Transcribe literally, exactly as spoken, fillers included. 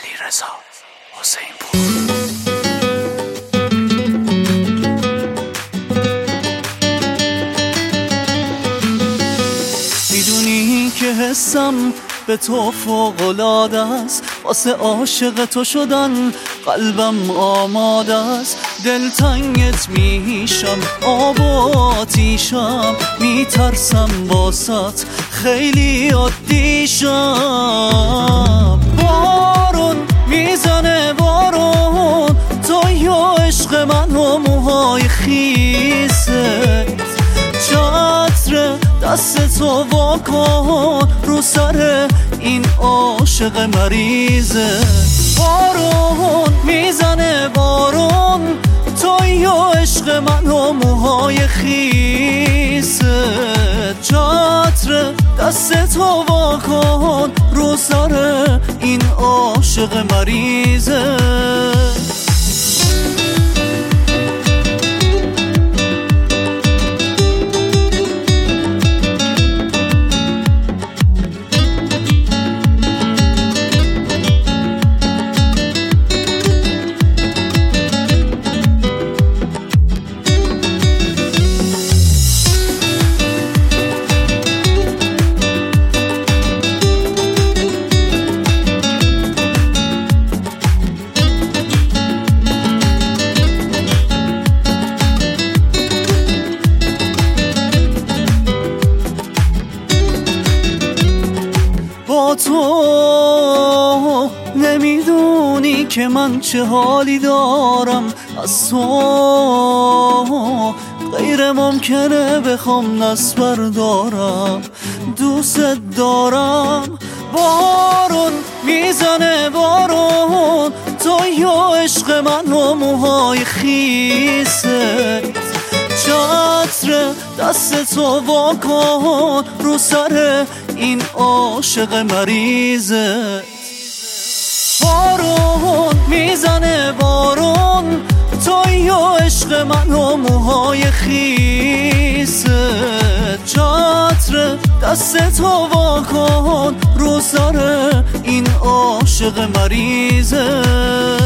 علیرضا حسین‌پور. میدونی که حسم به تو فوق‌العاده است، واسه عاشق تو شدن قلبم آماده است. دلتنگت میشم، آب و آتیشم، میترسم واسط خیلی عادی شم. بارون میزنه بارون، تو یا عشق من و موهای خیسه. چتر دست تو واکن رو سر این عاشق مریضه. بارون میزنه بارون، تو یا عشق من و موهای خیسه. چتر دست تو واکن رو سر این عاشق مریضه. با تو نمیدونی که من چه حالی دارم، از تو غیر ممکنه بخوام دست بردارم. دوست دارم. بارون میزنه بارون، تو یا عشق من و موهای خیسه. چتر دست تو واکن رو سر این عاشق مریضه. بارون میزنه بارون، تو یا عشق من و موهای خیسه. چتر دست تو واکن رو سر این عاشق مریضه.